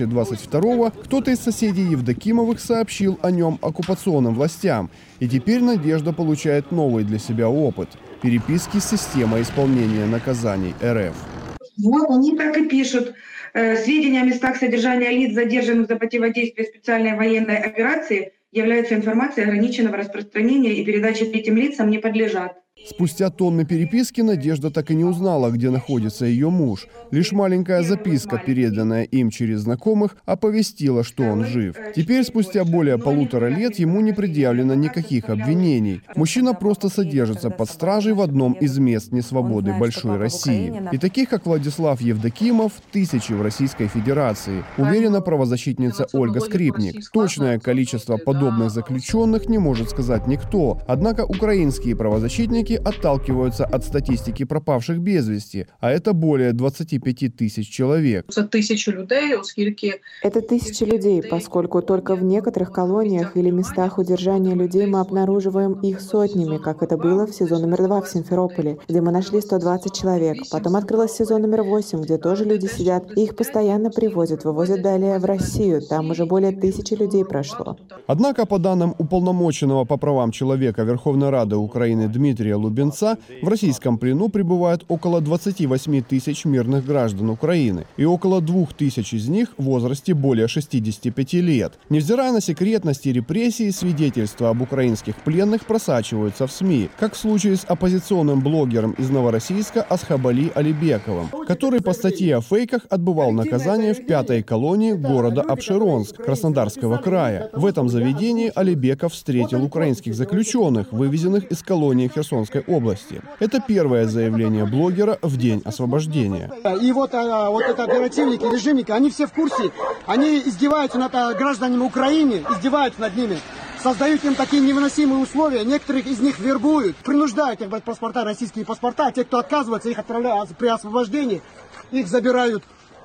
2022 кто-то из соседей Евдокимовых сообщил о нем оккупационным властям. И теперь Надежда получает новый для себя опыт – переписки с системой исполнения наказаний РФ. Вот они так и пишут. Сведения о местах содержания лиц, задержанных за противодействие специальной военной операции, являются информацией ограниченного распространения и передачи третьим лицам не подлежат. Спустя тонны переписки Надежда так и не узнала, где находится ее муж. Лишь маленькая записка, переданная им через знакомых, оповестила, что он жив. Теперь, спустя более 1,5 лет, ему не предъявлено никаких обвинений. Мужчина просто содержится под стражей в одном из мест несвободы большой России. И таких, как Владислав Евдокимов, тысячи в Российской Федерации, уверена правозащитница Ольга Скрипник. Точное количество подобных заключенных не может сказать никто. Однако украинские правозащитники отталкиваются от статистики пропавших без вести, а это более 25 тысяч человек. Это 1000 людей, оскільки... Это 1000 людей, поскольку только в некоторых колониях или местах удержания людей мы обнаруживаем их сотнями, как это было в СИЗО номер 2 в Симферополе, где мы нашли 120 человек. Потом открылось СИЗО номер 8, где тоже люди сидят, и их постоянно привозят, вывозят далее в Россию. Там уже более 1000 людей прошло. Однако, по данным уполномоченного по правам человека Верховной Рады Украины Дмитрия Лубенца, в российском плену пребывает около 28 тысяч мирных граждан Украины, и около 2000 из них в возрасте более 65 лет. Невзирая на секретность и репрессии, свидетельства об украинских пленных просачиваются в СМИ, как в случае с оппозиционным блогером из Новороссийска Асхабали Алибековым, который по статье о фейках отбывал наказание в 5-й колонии города Апшеронск Краснодарского края. В этом заведении Алибеков встретил украинских заключенных, вывезенных из колонии Херсонской области. Это первое заявление блогера в день освобождения. И вот это оперативники, режимники, они все в курсе, они издеваются над гражданами Украины, издеваются над ними, создают им такие невыносимые условия, некоторых из них вербуют, принуждают их брать паспорта, российские паспорта, а те, кто отказывается, их отправляют при освобождении, их забирают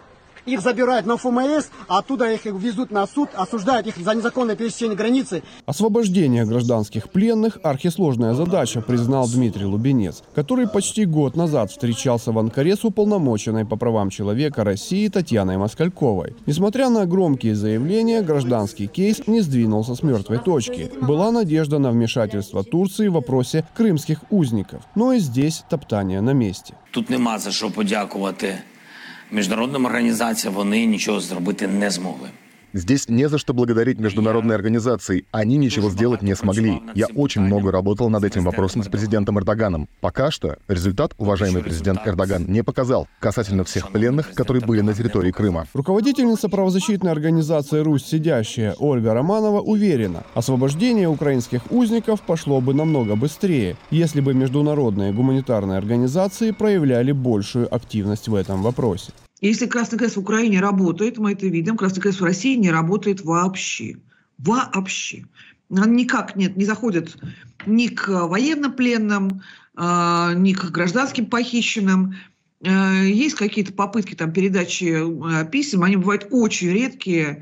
на ФМС, а оттуда их везут на суд, осуждают их за незаконное пересечение границы. Освобождение гражданских пленных – архисложная задача, признал Дмитрий Лубенец, который почти год назад встречался в Анкаре с уполномоченной по правам человека России Татьяной Москальковой. Несмотря на громкие заявления, гражданский кейс не сдвинулся с мертвой точки. Была надежда на вмешательство Турции в вопросе крымских узников. Но и здесь топтание на месте. Тут нема за що подякувати міжнародним організаціям, вони нічого зробити не змогли. Здесь не за что благодарить международные организации. Они ничего сделать не смогли. Я очень много работал над этим вопросом с президентом Эрдоганом. Пока что результат уважаемый президент Эрдоган не показал касательно всех пленных, которые были на территории Крыма. Руководительница правозащитной организации «Русь сидящая» Ольга Романова уверена, освобождение украинских узников пошло бы намного быстрее, если бы международные гуманитарные организации проявляли большую активность в этом вопросе. Если Красный Крест в Украине работает, мы это видим, Красный Крест в России не работает вообще. Вообще. Он никак не заходит ни к военнопленным, ни к гражданским похищенным. Есть какие-то попытки передачи писем, они бывают очень редкие.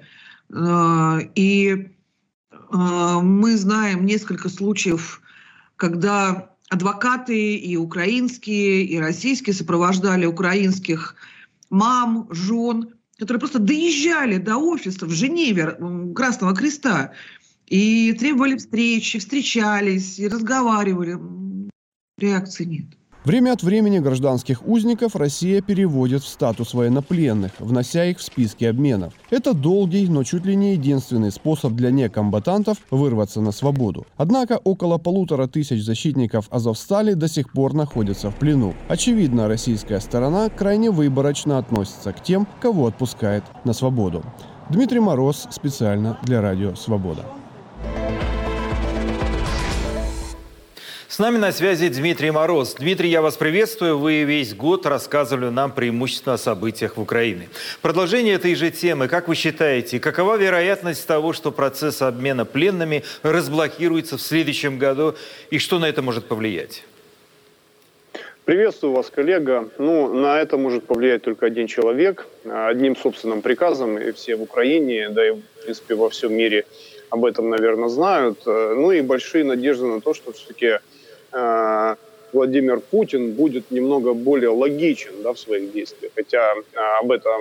И мы знаем несколько случаев, когда адвокаты и украинские, и российские сопровождали украинских мам, жен, которые просто доезжали до офиса в Женеве Красного Креста и требовали встречи, встречались и разговаривали. Реакции нет. Время от времени гражданских узников Россия переводит в статус военнопленных, внося их в списки обменов. Это долгий, но чуть ли не единственный способ для некомбатантов вырваться на свободу. Однако около 1500 защитников Азовстали до сих пор находятся в плену. Очевидно, российская сторона крайне выборочно относится к тем, кого отпускает на свободу. Дмитрий Мороз специально для Радио Свобода. С нами на связи Дмитрий Мороз. Дмитрий, я вас приветствую. Вы весь год рассказывали нам преимущественно о событиях в Украине. Продолжение этой же темы. Как вы считаете, какова вероятность того, что процесс обмена пленными разблокируется в следующем году? И что на это может повлиять? Приветствую вас, коллега. На это может повлиять только один человек, одним собственным приказом, и все в Украине, да и, в принципе, во всем мире об этом, наверное, знают. И большие надежды на то, что все-таки Владимир Путин будет немного более логичен, в своих действиях. Хотя об этом,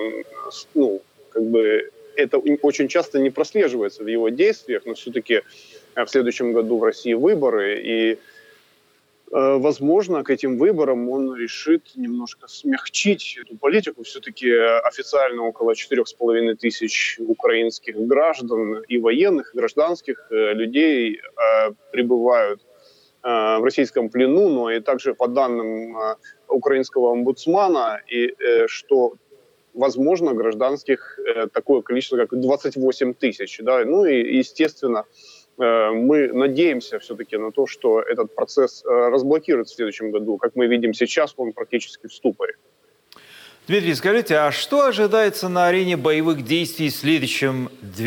это очень часто не прослеживается в его действиях, но все-таки в следующем году в России выборы, и возможно, к этим выборам он решит немножко смягчить эту политику. Все-таки официально около 4,5 тысяч украинских граждан и военных, и гражданских людей пребывают в российском плену, но и также по данным украинского омбудсмана, и что, возможно, гражданских такое количество, как 28 тысяч. И, естественно, мы надеемся все-таки на то, что этот процесс разблокируется в следующем году. Как мы видим сейчас, он практически в ступоре. Дмитрий, скажите, а что ожидается на арене боевых действий в следующем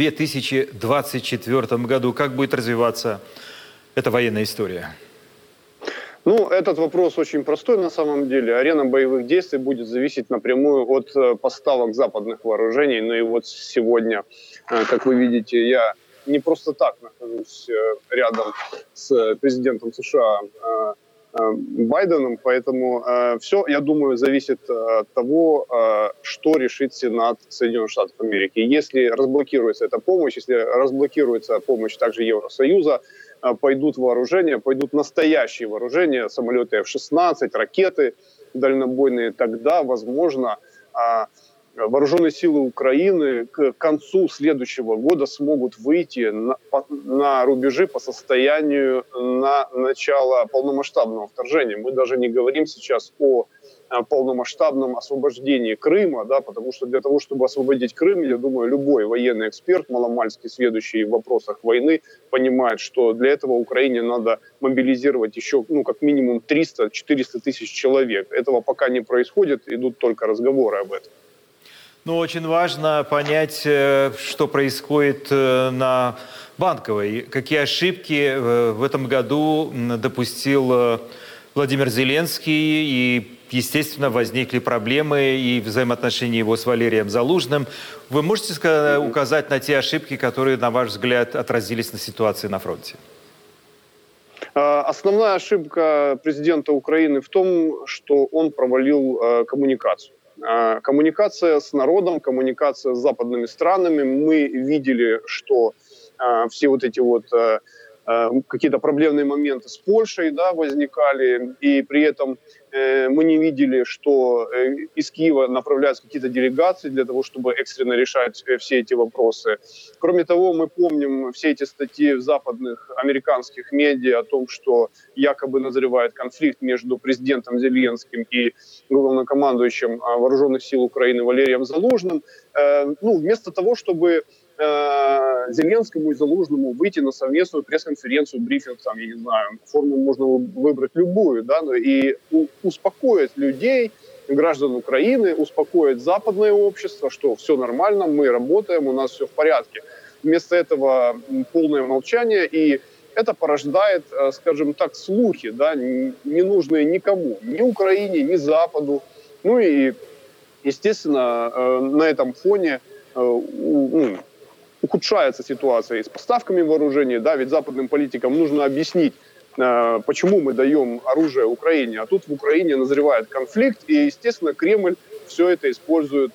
2024 году? Как будет развиваться эта военная история? Этот вопрос очень простой на самом деле. Арена боевых действий будет зависеть напрямую от поставок западных вооружений. И вот сегодня, как вы видите, я не просто так нахожусь рядом с президентом США Байденом, поэтому все, я думаю, зависит от того, что решит Сенат Соединенных Штатов Америки. Если разблокируется эта помощь, если разблокируется помощь также Евросоюза, пойдут вооружения, пойдут настоящие вооружения, самолеты F-16, ракеты дальнобойные, тогда, возможно, вооруженные силы Украины к концу следующего года смогут выйти на рубежи по состоянию на начало полномасштабного вторжения. Мы даже не говорим сейчас о полномасштабном освобождении Крыма, потому что для того, чтобы освободить Крым, я думаю, любой военный эксперт, маломальски сведущий в вопросах войны, понимает, что для этого Украине надо мобилизировать еще как минимум 300-400 тысяч человек. Этого пока не происходит, идут только разговоры об этом. Очень важно понять, что происходит на Банковой. Какие ошибки в этом году допустил Владимир Зеленский. И, естественно, возникли проблемы и взаимоотношения его с Валерием Залужным. Вы можете указать на те ошибки, которые, на ваш взгляд, отразились на ситуации на фронте? Основная ошибка президента Украины в том, что он провалил коммуникацию. Коммуникация с народом, коммуникация с западными странами. Мы видели, что все эти какие-то проблемные моменты с Польшей возникали, и при этом мы не видели, что из Киева направляются какие-то делегации для того, чтобы экстренно решать все эти вопросы. Кроме того, мы помним все эти статьи в западных американских медиа о том, что якобы назревает конфликт между президентом Зеленским и главнокомандующим вооруженных сил Украины Валерием Залужным. Вместо того, чтобы Зеленскому и Залужному выйти на совместную пресс-конференцию, брифинг, я не знаю, форму можно выбрать любую, и успокоить людей, граждан Украины, успокоить западное общество, что все нормально, мы работаем, у нас все в порядке. Вместо этого полное молчание, и это порождает, скажем так, слухи, ненужные никому, ни Украине, ни Западу. И, естественно, на этом фоне ухудшается ситуация и с поставками вооружений, ведь западным политикам нужно объяснить, почему мы даем оружие Украине, а тут в Украине назревает конфликт, и, естественно, Кремль все это использует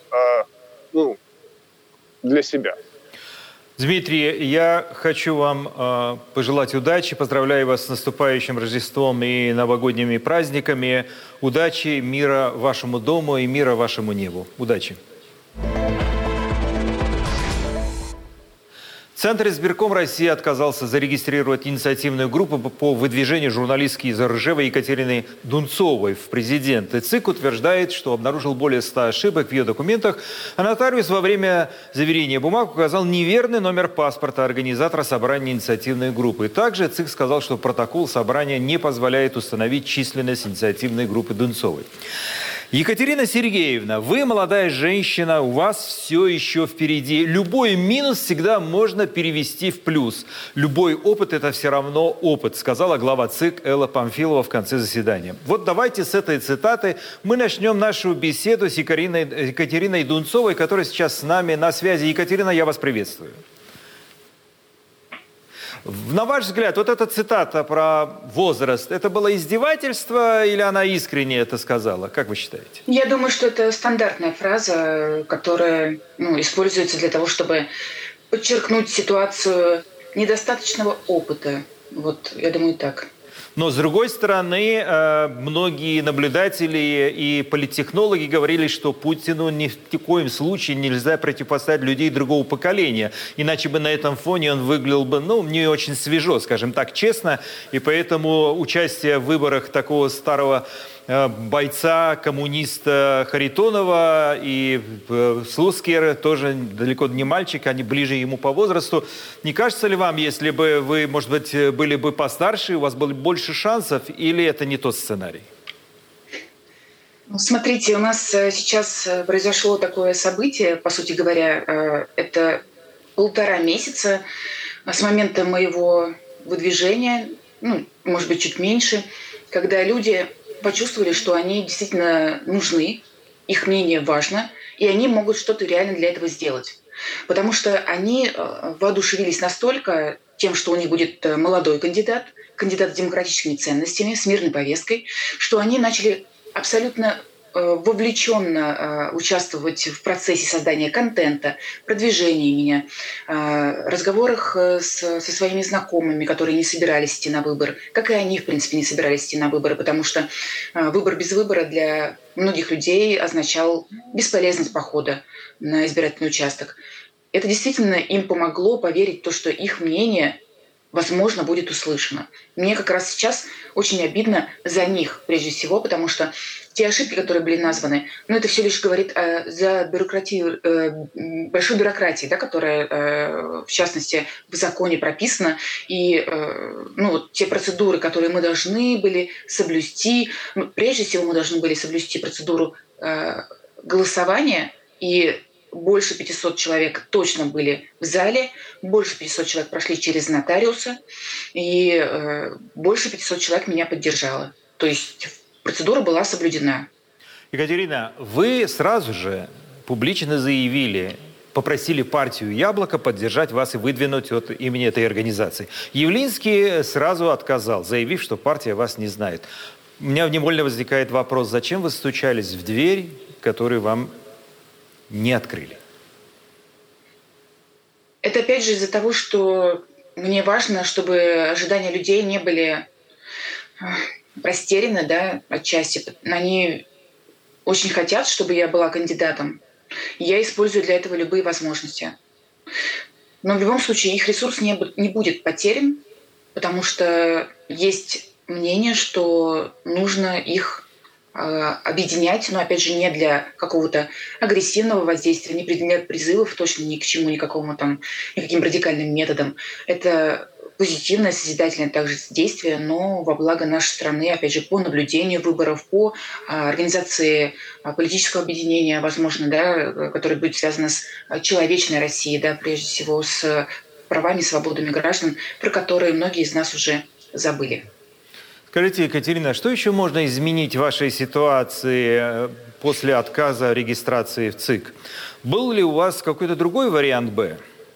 для себя. Дмитрий, я хочу вам пожелать удачи, поздравляю вас с наступающим Рождеством и новогодними праздниками, удачи, мира вашему дому и мира вашему небу. Удачи! Центр избирком России отказался зарегистрировать инициативную группу по выдвижению журналистки из Ржева Екатерины Дунцовой в президенты. ЦИК утверждает, что обнаружил более 100 ошибок в ее документах, а нотариус во время заверения бумаг указал неверный номер паспорта организатора собрания инициативной группы. Также ЦИК сказал, что протокол собрания не позволяет установить численность инициативной группы Дунцовой. Екатерина Сергеевна, вы молодая женщина, у вас все еще впереди. Любой минус всегда можно перевести в плюс. Любой опыт – это все равно опыт, сказала глава ЦИК Элла Памфилова в конце заседания. Вот давайте с этой цитаты мы начнем нашу беседу с Екатериной Дунцовой, которая сейчас с нами на связи. Екатерина, я вас приветствую. На ваш взгляд, вот эта цитата про возраст, это было издевательство или она искренне это сказала? Как вы считаете? Я думаю, что это стандартная фраза, которая используется для того, чтобы подчеркнуть ситуацию недостаточного опыта. Вот, я думаю, так. Но, с другой стороны, многие наблюдатели и политтехнологи говорили, что Путину ни в коем случае нельзя противопоставить людей другого поколения. Иначе бы на этом фоне он выглядел бы, не очень свежо, скажем так, честно. И поэтому участие в выборах такого старого бойца, коммуниста Харитонова и Слуцкер, тоже далеко не мальчик, они ближе ему по возрасту. Не кажется ли вам, если бы вы, может быть, были бы постарше, у вас было больше шансов, или это не тот сценарий? Смотрите, у нас сейчас произошло такое событие, по сути говоря, это 1,5 месяца с момента моего выдвижения, может быть, чуть меньше, когда люди почувствовали, что они действительно нужны, их мнение важно, и они могут что-то реально для этого сделать. Потому что они воодушевились настолько тем, что у них будет молодой кандидат с демократическими ценностями, с мирной повесткой, что они начали абсолютно вовлеченно участвовать в процессе создания контента, продвижения меня, разговорах со своими знакомыми, которые не собирались идти на выборы, как и они, в принципе, не собирались идти на выборы, потому что выбор без выбора для многих людей означал бесполезность похода на избирательный участок. Это действительно им помогло поверить в то, что их мнение, возможно, будет услышано. Мне как раз сейчас очень обидно за них, прежде всего, потому что те ошибки, которые были названы, это все лишь говорит за большой бюрократии, которая, в частности, в законе прописана. И те процедуры, которые мы должны были соблюсти, прежде всего мы должны были соблюсти процедуру голосования, и больше 500 человек точно были в зале, больше 500 человек прошли через нотариуса, и больше 500 человек меня поддержало. То есть процедура была соблюдена. Екатерина, вы сразу же публично заявили, попросили партию «Яблоко» поддержать вас и выдвинуть от имени этой организации. Явлинский сразу отказал, заявив, что партия вас не знает. У меня невольно возникает вопрос, зачем вы стучались в дверь, которую вам не открыли? Это опять же из-за того, что мне важно, чтобы ожидания людей не были растеряны, отчасти. Они очень хотят, чтобы я была кандидатом. Я использую для этого любые возможности. Но в любом случае их ресурс не будет потерян, потому что есть мнение, что нужно их объединять, но опять же не для какого-то агрессивного воздействия, не для призывов точно ни к чему, никаким радикальным методам. Это позитивное, созидательное также действие, но во благо нашей страны, опять же, по наблюдению выборов, по организации политического объединения, возможно, которое будет связано с человечной Россией, прежде всего с правами и свободами граждан, про которые многие из нас уже забыли. Скажите, Екатерина, что еще можно изменить в вашей ситуации после отказа регистрации в ЦИК? Был ли у вас какой-то другой вариант «Б»?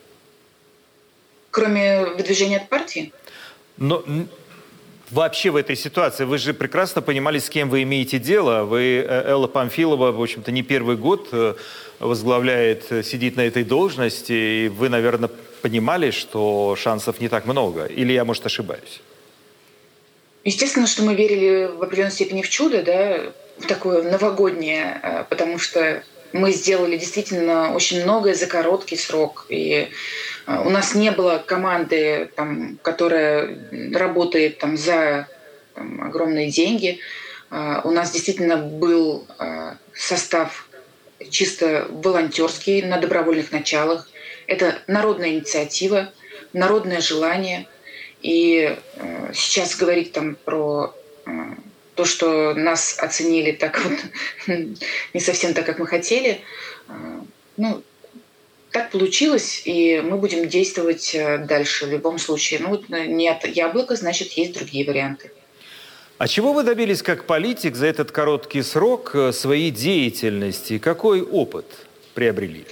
Кроме выдвижения от партии? Но вообще в этой ситуации вы же прекрасно понимали, с кем вы имеете дело. Элла Памфилова, в общем-то, не первый год сидит на этой должности, и вы, наверное, понимали, что шансов не так много. Или я, может, ошибаюсь? Естественно, что мы верили в определенной степени в чудо, в такое новогоднее, потому что мы сделали действительно очень многое за короткий срок. И у нас не было команды, там, которая работает там, за огромные деньги. У нас действительно был состав чисто волонтерский, на добровольных началах. Это народная инициатива, народное желание. И сейчас говорить там про то, что нас оценили так вот, не совсем так, как мы хотели, ну, так получилось, и мы будем действовать дальше в любом случае. Ну, вот нет яблока, значит, есть другие варианты. А чего вы добились как политик за этот короткий срок своей деятельности? Какой опыт приобрели?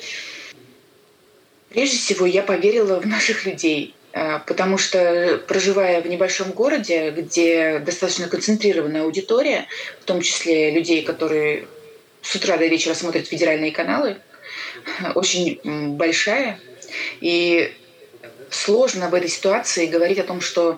Прежде всего, я поверила в наших людей, потому что, проживая в небольшом городе, где достаточно концентрированная аудитория, в том числе людей, которые с утра до вечера смотрят федеральные каналы, очень большая, и сложно в этой ситуации говорить о том, что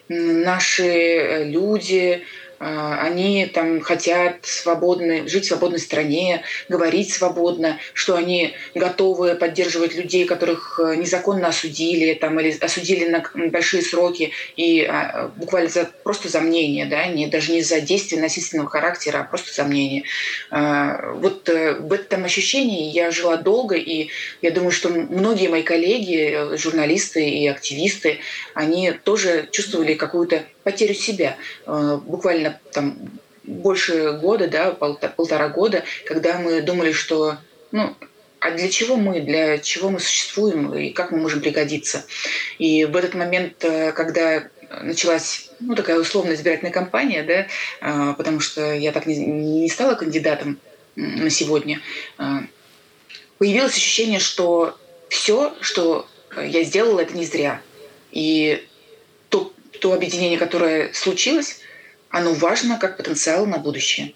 наши люди, они там хотят жить в свободной стране, говорить свободно, что они готовы поддерживать людей, которых незаконно осудили, там, или осудили на большие сроки, и буквально просто за мнение, да, даже не за действие насильственного характера, а просто за мнение. Вот в этом ощущении я жила долго, и я думаю, что многие мои коллеги, журналисты и активисты, они тоже чувствовали какую-то потерю себя. Буквально там больше года, да, полтора года, когда мы думали, что а для чего мы существуем и как мы можем пригодиться. И в этот момент, когда началась такая условная избирательная кампания, да, потому что я так не стала кандидатом на сегодня, появилось ощущение, что все, что я сделала, это не зря. И то объединение, которое случилось, оно важно как потенциал на будущее.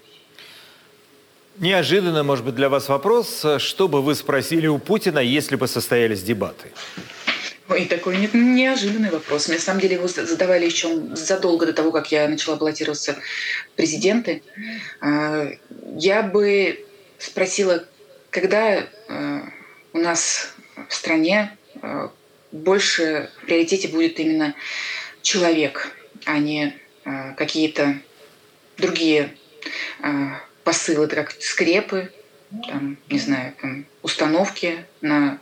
Неожиданно, может быть, для вас вопрос. Что бы вы спросили у Путина, если бы состоялись дебаты? Ой, такой неожиданный вопрос. Мне, на самом деле, его задавали еще задолго до того, как я начала баллотироваться в президенты. Я бы спросила, когда у нас в стране больше в приоритете будет именно человек, а не какие-то другие посылы, это как скрепы, там, не знаю, там, установки на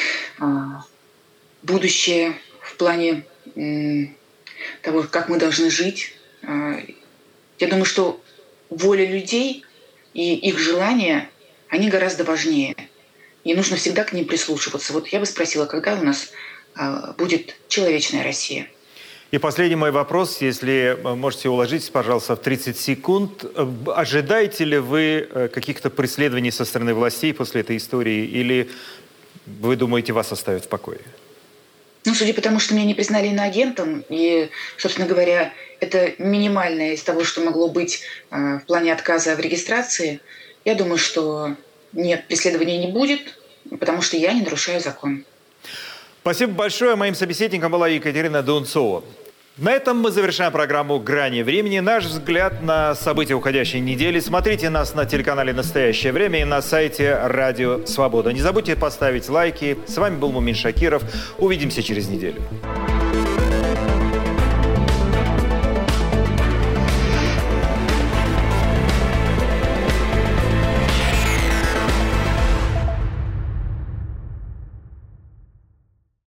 будущее в плане того, как мы должны жить. Я думаю, что воля людей и их желания, они гораздо важнее. И нужно всегда к ним прислушиваться. Вот я бы спросила, когда у нас будет человечная Россия? И последний мой вопрос, если можете уложитесь, пожалуйста, в 30 секунд. Ожидаете ли вы каких-то преследований со стороны властей после этой истории, или вы думаете, вас оставят в покое? Судя по тому, что меня не признали иноагентом, и, собственно говоря, это минимальное из того, что могло быть в плане отказа в регистрации, я думаю, что нет, преследования не будет, потому что я не нарушаю закон. Спасибо большое. Моим собеседником была Екатерина Дунцова. На этом мы завершаем программу «Грани времени». Наш взгляд на события уходящей недели. Смотрите нас на телеканале «Настоящее время» и на сайте «Радио Свобода». Не забудьте поставить лайки. С вами был Мумин Шакиров. Увидимся через неделю.